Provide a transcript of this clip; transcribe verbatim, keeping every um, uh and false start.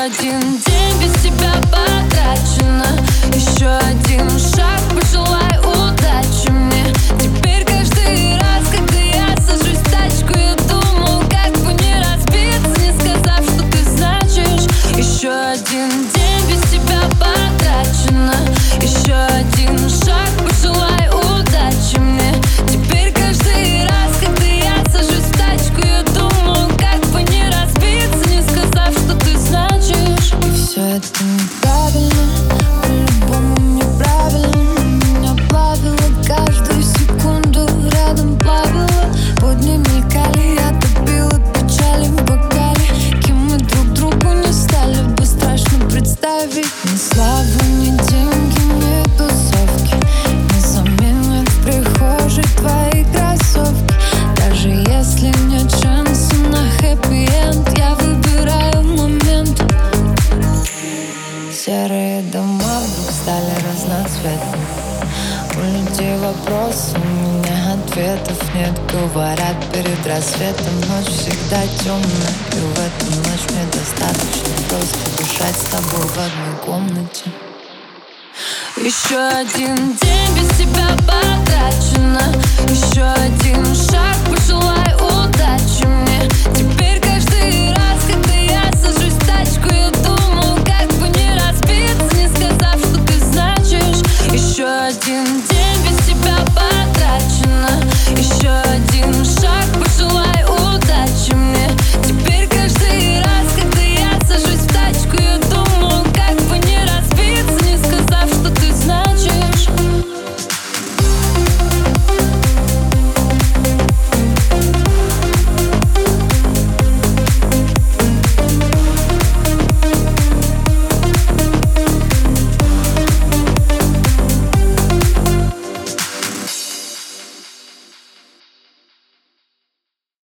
один день без тебя потрачено. Еще один шаг, пожелай удачи мне. Теперь каждый раз, когда я сажусь в тачку, я думаю, как бы не разбиться, не сказав, что ты значишь. Еще один день без тебя потрачено. Еще один шаг, пожелай удачи мне. Теперь каждый раз, когда я сажусь в тачку, я думаю, как бы не разбиться, не сказав, что ты значишь. И все это неправильно, по-любому неправильно. Меня плавило каждую секунду, рядом плавило. Будни мелькали, я топила печали в бокале. Кем мы друг другу не стали бы страшно представить. Ни славы, ни деньги, ни тусовки не заменят в прихожей твои кроссовки. Даже если нет шанса на хэппи-энд, я выбираю момент. Серые дома вдруг стали разноцветными. У людей вопросы, у меня ответов нет. Говорят, перед рассветом ночь всегда темная. И в эту ночь мне достаточно просто дышать с тобой в одной комнате. Еще один день без тебя потрачено. Еще один шаг, пожелай удачи мне. Теперь каждый раз, когда я сажусь в тачку, я думаю, как бы не разбиться, не сказав, что ты значишь. Еще один день